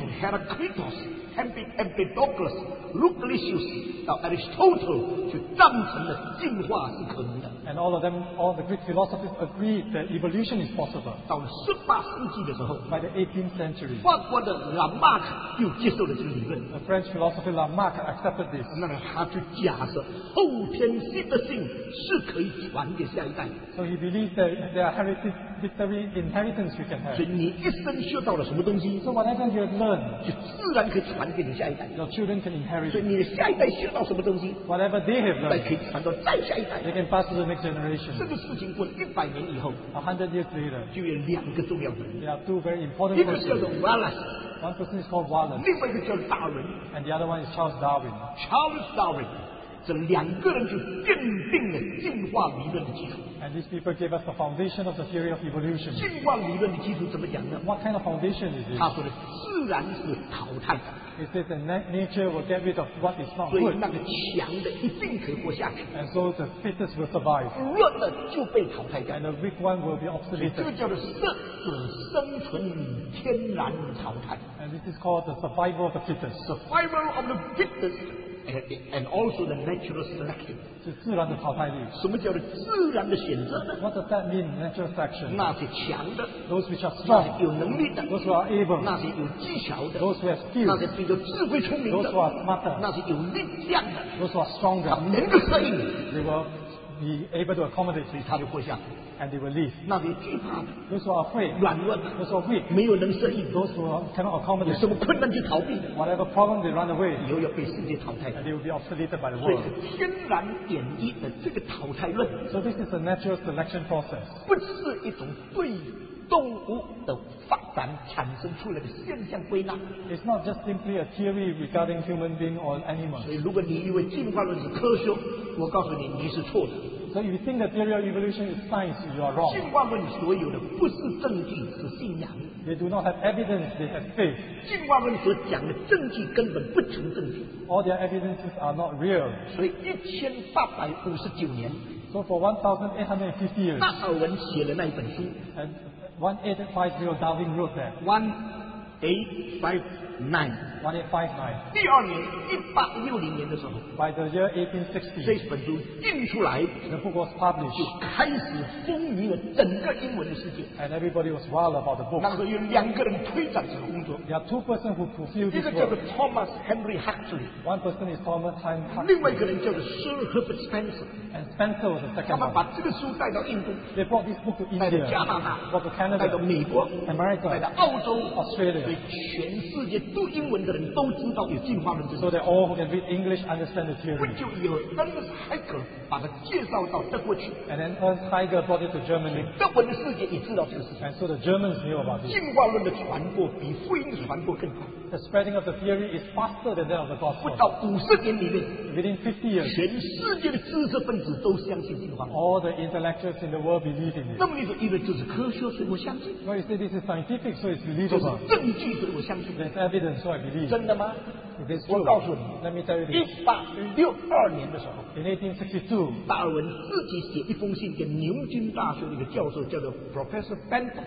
Heraclitus、Empedocles、Lucretius 到 Aristotle 就赞成了进化是可能的。 And all of them, all the Greek philosophers agreed that evolution is possible. 到了18世纪的时候， By the 18th century, 法国的拉马克又接受了这个理论， the French philosopher Lamarck accepted this. 那么他就假设后天性的性是可以传给下一代， So he believed that there are hereditary inheritance we can 所以 have. 你一生学到了什么东西， So whatever you have learned, 就自然可以传给你下一代。 your children can inherit 所以 it. 你的下一代学到什么东西， Whatever they have 再 learned, 可以传到再下一代。 they can pass to the next 这 generation. 个事情过了100年以后， 100 years later, 就有两个重要的人， there are two very important 一个叫做 persons. Wallace， One person is called Wallace, 另外一个叫达尔文 and the other one is Charles Darwin. Charles Darwin。这两个人就奠定了进化理论的基础。 And these people gave us the foundation of the theory of evolution. 进化理论的基础怎么讲呢？ What kind of foundation is 他 it? 说的自然是淘汰的， It says that nature will get rid of what is not 所以 good, 那个强的一定可以活下去， and so the fittest will survive, 弱的就被淘汰掉 and。the weak one will be 所以这个 obsoleted. 叫做生存天然淘汰 And this is called the survival of the fittest. （survival of the fittest） and also the natural selection。 是自然的淘汰率。 什么叫做自然的选择呢？ What does that mean, natural selection? 那些强的， Those which are 那些 strong, 有能力的， those who are able, 那些有技巧的， those who have 那 skill, 些比较智慧聪明 those 的 who，are smarter, 那些有力量的， those who are 他 stronger, 能够适应， they will be able to accommodate 所以 it, 他就活下去。 and they will live. 那些惧怕的、 Those who are afraid, 软弱的、 those who are weak, 没有能适应， those who cannot 有 accommodate, 什么困难就逃避的， whatever problem they run away, 以后要被世界淘汰 and 的。 they will be obsoleted by the 所以 world. 是天然演绎的这个淘汰论， So this is a natural selection process. 不是一种对动物的发展产生出来的现象归纳。 It's not just simply a theory regarding human being or animals. 所以，如果你以为进化论是科学，我告诉你，你是错的。 So So if you think the theory of evolution is science, you are wrong. 进化论所有的不是证据，是信仰。 They do not have evidence, they have faith. 进化论所讲的证据根本不成正比。 All their evidences are not real. 所以1859年， So for 1,850 years, 达尔文写了那一本书 and 1850 Darwin wrote that. 1859。 1859. 第二年1860年的时候， By the year 这 1860, 本书印出来， the book was published, 就开始风靡了整个英文的世界。 and everybody was wild about the book. 那时候有2个人推展这个工作， There are two persons who fulfill 一 this 个叫 work. 做 Thomas Henry Huxley， One person is Thomas Hines 另外一 Huxley, 个人叫做 Sir Herbert Spencer。 and Spencer was the 他 second 们 one. 把这个书带到印度， They brought this book to 带到 India, 加拿大， brought to 带到 Canada, 美国， America, 带到澳洲， Australia. 所以全世界读英文的人都知道有进化论这 So 个。 that all who can read English understand the 不 theory. 久以后，恩斯海格把它介绍到德国去， And then Ernst Haeckel brought it to Germany, 德文的世界也知道这个事情。 and so the Germans knew about it. 进化论的传播比福音的传播更快， The spreading of the theory is faster than that of the 不 gospel. 到50年里面， Within 50 years, 全世界的知识分子都相信进化论。 all the intellectuals in the world believe in 那 it. 么你说，因为这是科学，所以我相信； Well, you say this is scientific, so it's 这是 believable. 证据，所以我相信。 There's evidence, so I believe. 真的吗？ It is 我 true. 告诉你， Let me tell you this. 1862年的时候， In 1862, 达尔文自己写一封信给牛津大学的一个教授，叫做 Professor Bentham。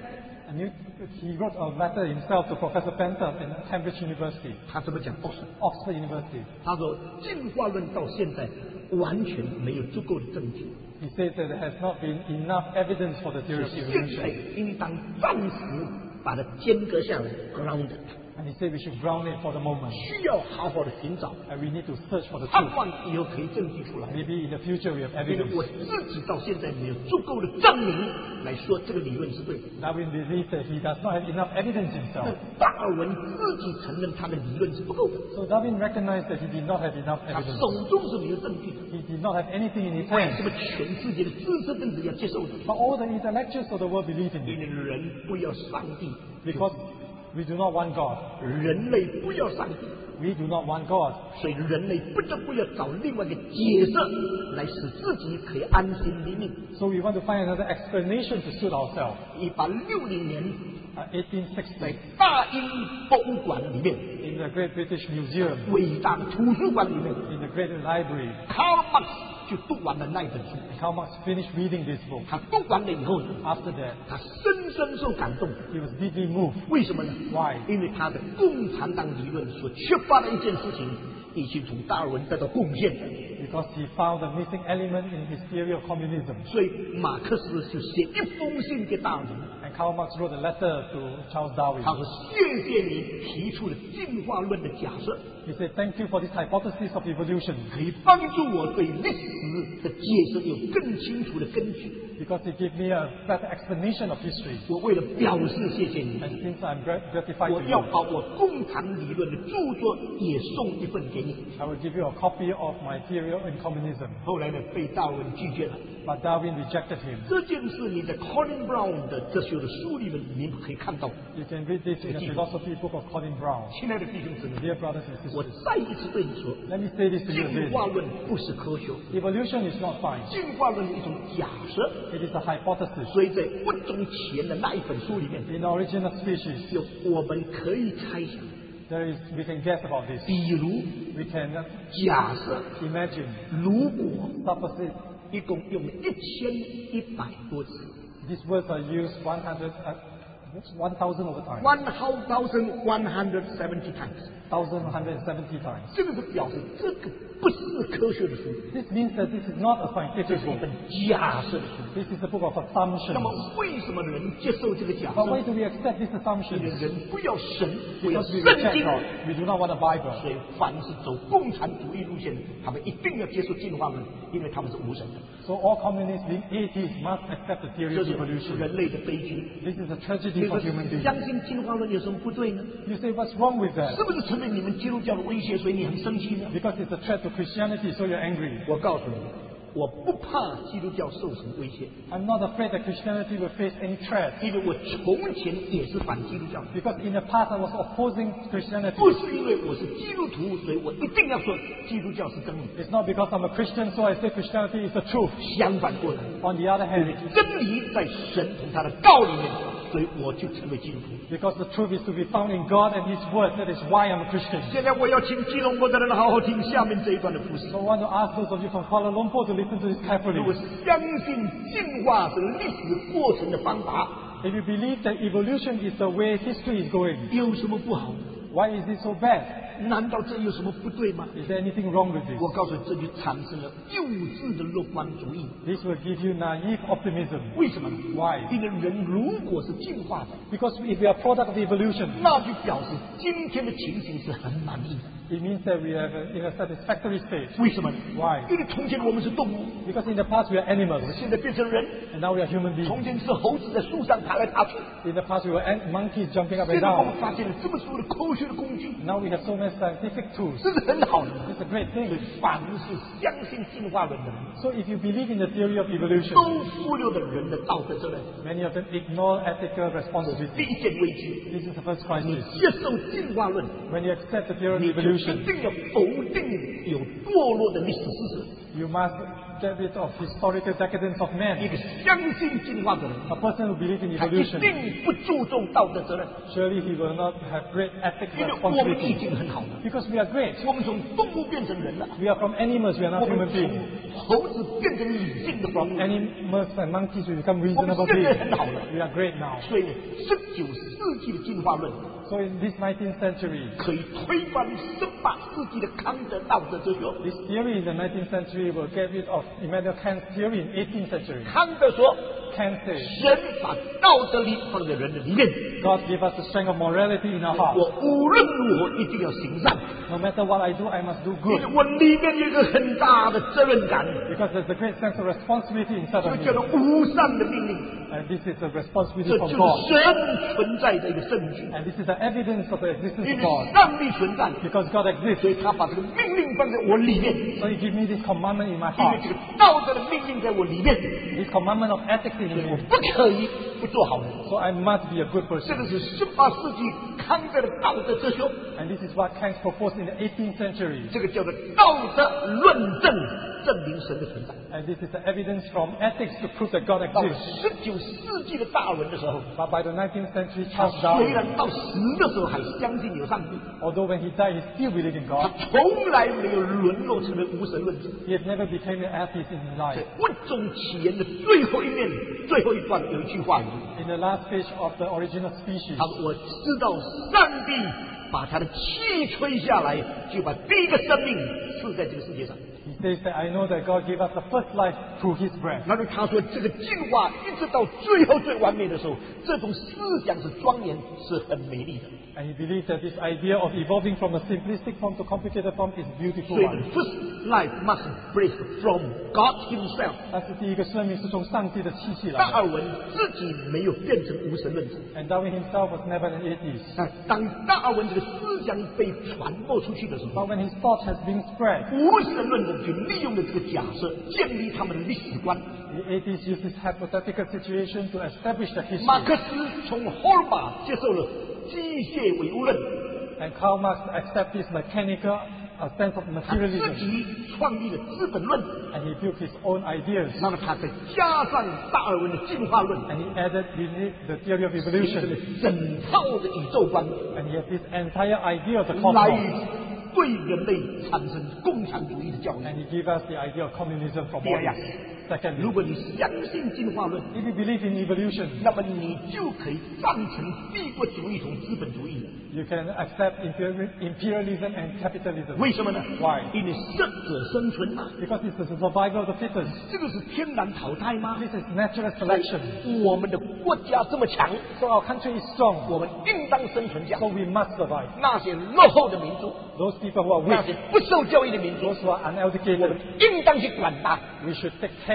he wrote a letter himself to Professor Bentham in Cambridge University, 他怎么讲？ Oxford University. 他说，进化论到现在完全没有足够的证据， He says that there has not been enough evidence for the theory of 现 evolution. 在应当暂时把它间隔下来 ，grounded， And he said we should ground it for the moment. 需要好好的寻找， And we need to search for the 盼 truth. 望以后可以证据出来。 Maybe in the future we have 因为 evidence. 我自己到现在没有足够的证明来说这个理论是对的。 Darwin believes that he does not have enough evidence himself. 达尔文自己承认他的理论是不够的， So Darwin recognized that he did not have enough 他 evidence. 手中是没有证据的。 He did not have anything in his 为 hands. 什么全世界的知识分子要接受的？ But all the intellectuals of the world believe in 因 it 为人不要上帝， because we do not want God. 人类不要上帝， We do not want God. 所以人类不得不要找另外一个解释来使自己可以安心立命。 So we want to find another explanation to suit ourselves. 1860年，在 1860, 大英博物馆里面， in the Great British Museum, 伟大的图书馆里面， in the Great Library, 卡尔马克思就读完了那一本书。 Karl Marx finished reading this book. 他读完了以后呢， After that, 他深深受感动。 he was deeply moved. 为什么呢？ Why? 因为他的共产党理论所缺乏的一件事情，已经从达尔文得到贡献了。 Because he found a missing element in his theory of communism. 所以马克思就写一封信给达尔文， And Karl Marx wrote a letter to Charles Darwin. 他说：“谢谢你提出了进化论的假设， He said, thank you for this hypothesis of evolution. 可以帮助我对历史的解释有更清楚的根据。 Because he gave me a better explanation of history. 我为了表示谢谢你， And since I'm gratified 我 to 要 you, 把我共产理论的著作也送一份给你。” I will give you a copy of my theory in communism. 后来呢，被达尔文拒绝了。 But Darwin rejected him. 这件事你在 Colin Brown 的哲学的书里面，你们可以看到。 You can read this in the philosophy book of Colin Brown. 亲爱的弟兄姊妹， Dear brothers and 我 sisters, 再一次对你说， let me say this to you 进化 again. 论不是科学， Evolution is not science. 进化论是一种假设。 It is a hypothesis. 所以在物种起源的那一本书里面， In Origin of Species, 有我们可以猜想， we can guess about this. 比如 We can 假设， imagine, 如果 suppose 一共用了1100多次 these words are used 1,000 over time. ，1170 times， 1,170 times. 这个是表示这个不是科学的书， This means that this is not a 这 scientific 是一 book. 本假设的书。 This is a book of assumptions. 那么为什么人接受这个假 But why 设？ do we accept these 因为 assumptions? 人不要神，不要 Because we 圣 reject 经。 God. We do not want a Bible. 所以，凡是走共产主义路线的，他们一定要接受进化论，因为他们是无神的。 So all communists, being atheists, must accept the theory 这 of 是 evolution. 人类的悲剧。 This is a 你 tragedy 说 for human beings. 相信进化论有什么不对呢？ You say, what's wrong with that? 是不是承认你们基督教的威胁，所以你很生气呢？ Because it's a threat to Christianity, so you're angry. 我告诉你， 我不怕基督教受什么威胁， I'm not afraid that Christianity will face any threat. 因为我从前也是反基督教的， Because in the past I was opposing Christianity. 不是因为我是基督徒，所以我一定要说基督教是真理。 It's not because I'm a Christian, so I say Christianity is the truth. 相反过来， On the other hand, 真理在神同他的道里面，所以我就成为基督徒。 because the truth is to be found in God and His Word, that is why I'm a Christian. 现在我要请基隆坡的人好好听下面这一段的故事。 So I want to ask those of you from Kuala Lumpur to listen to this 如果 carefully. 相信进化是历史过程的方法， If you believe that evolution is the way history is going, 有什么不好？ why is it so bad? 难道这有什么不对吗？ Is there anything wrong with 我 this? 告诉你，这就产生了幼稚的乐观主义。 This will give you naive optimism. 为什么呢？ Why? 因为人如果是进化的， Because if we are product of evolution, 那就表示今天的情形是很满意的。 it means that we are in a satisfactory state. 为什么呢？ Why? 因为从前我们是动物， Because in the past we are animals, 现在变成人； and now we are human beings. 从前是猴子在树上爬来爬去， In the past we were monkeys jumping up 现 and 在我们 down. 发现了这么多的科学的工具， Now we have so many scientific tools. 这是很好的。 It's a great thing. 凡是相信进化论的人， So if you believe in the theory of evolution, 都忽略了人的道德责任。 many of them ignore ethical 第 responsibility. 一件危机， This is the first 你 crisis. 接受进化论， When you accept the theory 你 of 就 evolution, 一定要否定有堕落的历史事实。 you must get rid of historical decadence of 一 man. 个相信进化的人， A person who believes in 他一 evolution, 定不注重道德责任， surely he will not have great ethical 因为我们已 responsibility. 经很好了。 Because we are great. 我们从动物变成人了， We are from animals, we are 我 not 们 human 从 beings. 猴子变成理性的 From 动物， animals and monkeys, we become 我们 reasonable 现在 beings. 很好了。 We are great now. 所以19世纪的进化论 So in this 19th century, 可以推翻18世纪的康德道德哲学。 this theory in the 19th century will get rid of Immanuel Kant's theory in 18th century. 康德说， Kant says, 神把道德力放在人的里面， God gave us the strength of morality in our 我 heart. 无论如何一定要行善， No matter what I do, I must do 因 good. 为我里面有一个很大的责任感， Because there's a great sense of responsibility inside 就 of 叫做 me. 无善的命令， And this is a responsibility 这 from 就 God. 是神存在的一个证据。 And this is the evidence of the existence 因 of 为 God. 上帝存在， Because God 所 exists. 以他把这个命令放在我里面，因 So He gave me this commandment in my 为 heart. 这个道德的命令在我里面， This commandment of ethics in 所以我 me. 不可以不做好人。 So I must be a good 这 person. 个是18世纪康德的道德哲学， And this is what Kant proposed in the 18th century. 这个叫做道德论证，证明神的存在。 And this is the evidence from ethics to prove that God 到 exists. 19世纪的大文的时候， But by the 19th century, 他 Charles 虽 Darwin, 然到死的时候还相信有上帝， although when he died, he still believed in 他 God. 从来没有沦落成为无神论者。 He has never become an atheist in his 在 life. 物种起源的最后一面、最后一段有一句话语， In the last page of the original species, 他说：“我知道上帝把他的气吹下来，就把第一个生命赐在这个世界上。” he says that I know that God gave us the first life through his breath. 然后他说，这个进化一直到最后最完美的时候，这种思想是庄严，是很美丽的。 And he believed that this idea of evolving from a simplistic form to complicated form is a beautiful 所以 one. first life must break from God Himself。 但是第一个生命是从上帝的气息来的。 达尔文自己没有变成无神论者， And Darwin himself was never an atheist. 当达尔文这个思想被传播出去的时候， But when his thought has been spread, 无神论者就利用了这个假设，建立他们的历史观。 the atheists use this hypothetical situation to establish the 马 history. 克思从霍尔马接受了机械唯物论， And Karl Marx accepted this mechanical sense of 他自 materialism. 己创立了资本论， And he built his own ideas. 那么他再加上达尔文的进化论， And he added beneath the theory of 形成了 evolution. 整套的宇宙观， And he has this entire idea of the 来 cosmos. 对人类产生共产主义的教育。 And he gave us the idea of communism from 第二 all 样， this. Secondly, 如果你相信进化论， if you believe in evolution, 那么你就可以赞成帝国主义同资本主义。 you can accept imperialism and capitalism. 为什么呢 Why? 因为适者生存嘛， Because it's the survival of the fittest. 这个是天然淘汰吗？ This is natural selection. 我们的国家这么强， So our country is strong. 我们应当生存下 So we must survive. 那些落后的民族， Those people who are 那 weak, 些不受教育的民族， those who are 我们 uneducated, 应当去管他。 we should take care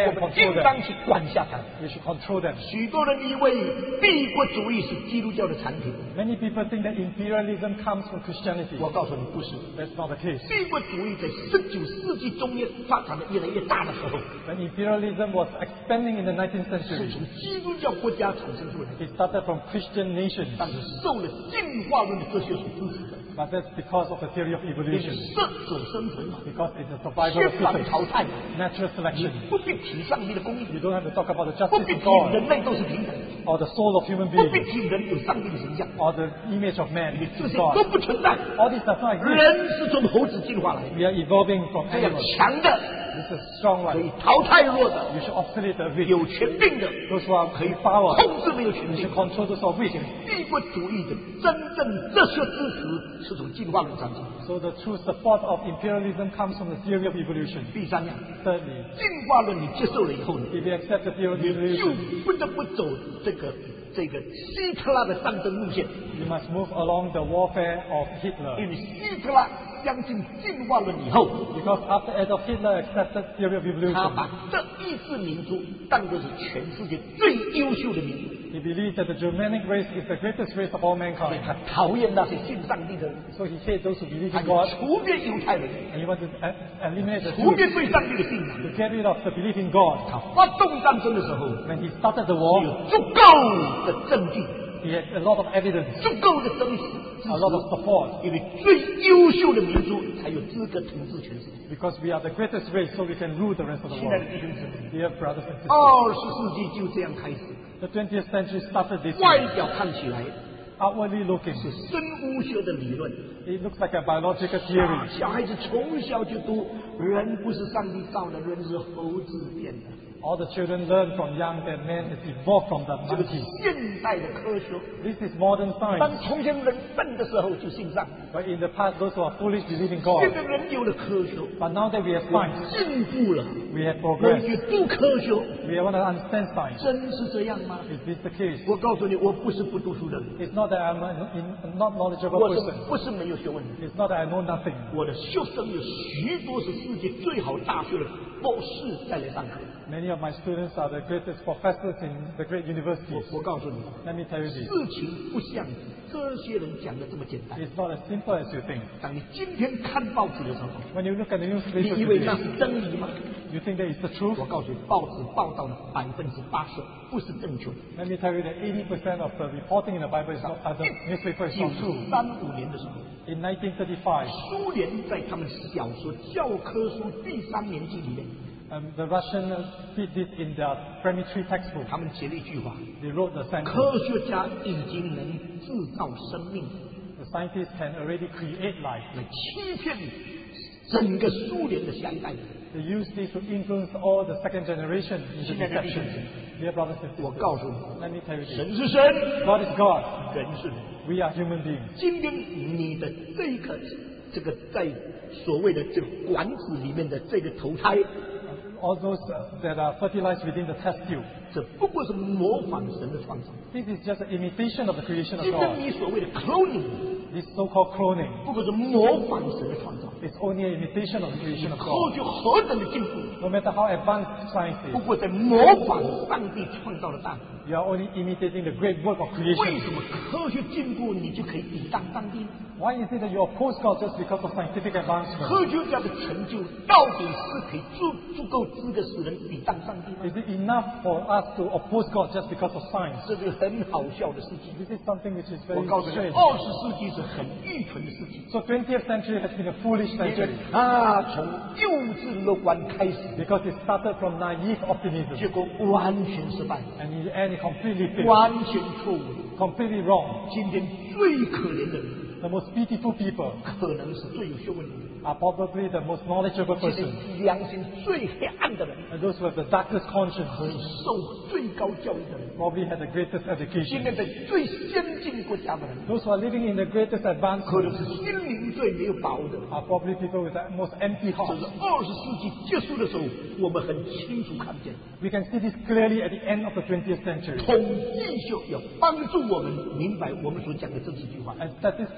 care 我 and 们 control 应当 them. 去管辖它。 We should control them. 许多人以为帝国主义是基督教的产品， Many people think that imperialism comes from Christianity. 我告诉你不是。 That's not the case. 帝国主义在19世纪中叶发展的越来越大的时候， When imperialism was expanding in the 19th 是 century, 从基督教国家产生出来的， it started from Christian nations. 但是受了进化论的哲学所支持的。 But that's because of the theory of 因为 evolution. 适者生存嘛， Because it's a survival 天 of 然 fittest, 淘汰， natural 你 selection. 不必提上帝的公义， You don't have to talk about the 不 justice 必 of 提 God 人类都是平等， or the soul of human 不必 beings 提人有上帝的形象， or the image of man 这 in 些都 God. 不存在。 All this does not exist. 人是从猴子进化来的， We are evolving from 这样 animals. 强的 This is strong 可 one. 以淘汰弱的， You should oscillate the weak. 有权柄的 Those who are 可以 in power, 控制没有权 you 柄 should。control those who are weak. 帝国主义的真正哲学支持是从进化论产生的。 So the true support of imperialism comes from the theory of evolution. 第三样， Thirdly, 进化论你接受了以后呢， if you accept the theory of 你就 evolution, 不得不走这个希特拉的战争路线， you must move along the warfare of 因 Hitler. 为希特拉相信进化论以后， Because after Adolf Hitler accepted theory of 他 evolution, 把这一支民族当作是全世界最优秀的民族， he believed that the Germanic race is the greatest race of all 所以 mankind. 他讨厌那些信上帝的人， So he hated those who believe 他 in 要 God, 除灭犹太人， and he wanted to eliminate the 除灭 Jews 对上帝的信仰。 to get rid of the belief in God. 他发动战争的时候， When he started the 有 war, 足够的证据， he had a lot of evidence, 足够的真实支 a lot of 持， support. 因为最优秀的民族才有资格统治全世界。 Because we are the greatest race, so we can rule the rest of the 亲爱的 world. 弟兄姊妹， Dear brothers and sisters, 20世纪就这样开始， the 20th century started this 外 way. 表看起来 Outwardly looking, 是生物学的理论， it looks like a biological theory. 小孩子从小就读，人不是上帝造的，人是猴子变的。 All the children learn from young that man is evolved from the 这个是 monkey. 现代的科学。 This is modern 当 science. 从前人笨的时候就信上帝， But in the past, those who are foolish believe in 现 God. 在人有了科学， But now that we have 我 science, 进步了， we have 我 progressed. 也读科学， We want to understand science. 真是这样吗？ Is this the case? 我告诉你，我不是不读书的人， It's not that I'm a not knowledgeable 我是 person. 不是没有学问的？ It's not that I know nothing. 我的学生有许多是世界最好大学的博士再来上课。 Many of my students are the greatest professors in the great universities. 我告诉你， Let me tell you this. 事情不像这些人讲的这么简单。 It's not as simple as you think. 当你今天看报纸的时候， When you look at the 你 newspaper 以为那 today, 是真理吗？ you think that it's the truth? 我告诉你，报纸报道的80%不是正确的。 Let me tell you that 80% of the reporting in the Bible is not, the newspaper is not true. 1935年的时候， In 1935, 苏联在他们小说教科书第3年级里面， the Russians did this in their primary textbook. 他们写了一句话： They wrote the sentence, 科学家已经能制造生命， the scientists can already create life. 来欺骗整个苏联的下一代人。 They use this to influence all the second generation into 亲爱的弟兄 deception. 姊妹， Dear brothers and 我 sisters, 告诉你， let me tell you this. 神是神， God is God. 人是人。 We are human beings. 今天你的这个在所谓的这个管子里面的这个投胎， All those that are fertilized within the test tube. 这不过是模仿神的创造。 This is just an imitation of the creation of 今天 God. 你所谓的 cloning， This so-called cloning 不过是模仿神的创造。 is only an imitation of the creation of 科 God. 学何等的进步， No matter how advanced science 不 is, 过在模仿上帝创造的大能。 you are only imitating the great work of 为 creation. 什么科学进步你就可以抵挡上帝呢？ Why is it that you oppose God just because of scientific advancement? 科学家的成就到底是可以足够资格使人抵挡上帝吗？ Is it enough for us to oppose God just because of science? 这是很好笑的事情。 This is something which is 我 very 告诉你， strange. 20世纪是很愚蠢的事情。 So 20th century has been a foolish 因为 century 他从幼稚乐观开始， because it started from naive 结 optimism 果完全失败， and in the end it completely failed, 完全错误。 completely wrong. 今天最可怜的人， The most beautiful people 可能是最有学问的人。 are probably the most knowledgeable 今 person 天良心最黑暗的人， and those who have the darkest conscience 和受最高教育的人， probably have the greatest 今 education. 天在最先进国家的人， Those who are living in the greatest 可 advancement 能是心灵最没有把握的人。 are probably people with the most empty 这 hearts. 是20世纪结束的时候，我们很清楚看见， We can see this clearly at the end of the 20th century. 统计学要帮助我们明白我们所讲的这几句话。 And statistics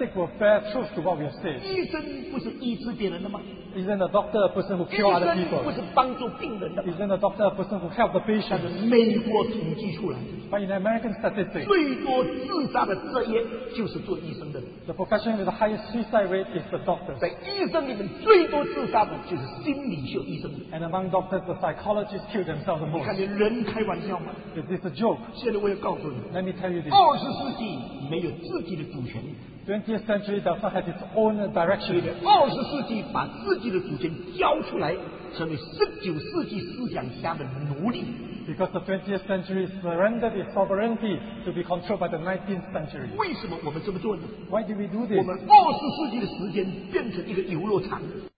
statistics will bear truth to what we have said. 医生不是医治别人的吗？ Isn't a doctor a person who 医 cures other 生 people? 不是帮助病人的吗？ Isn't a doctor a person who helps the 但是 patient? 美国统计出来， But in American statistics, 最多自杀的职业就是做医生的人。 the profession with the highest suicide rate is the doctors. 在医生里面最多自杀的就是心理学医生。 And among doctors, the psychologists kill themselves the 你看 most. 见人开玩笑吗？ Is this a joke? 现在我要告诉你， Let me tell you this. 20世纪没有自己的主权， 20th century does not have its own 所以 direction. 20世纪把自己的主权交出来，成为19世纪思想家的奴隶。 Because the 20th century surrendered its sovereignty to be controlled by the 19th century. 为什么我们这么做呢？ Why do we do 我 this? 们20世纪的时间变成一个游乐场，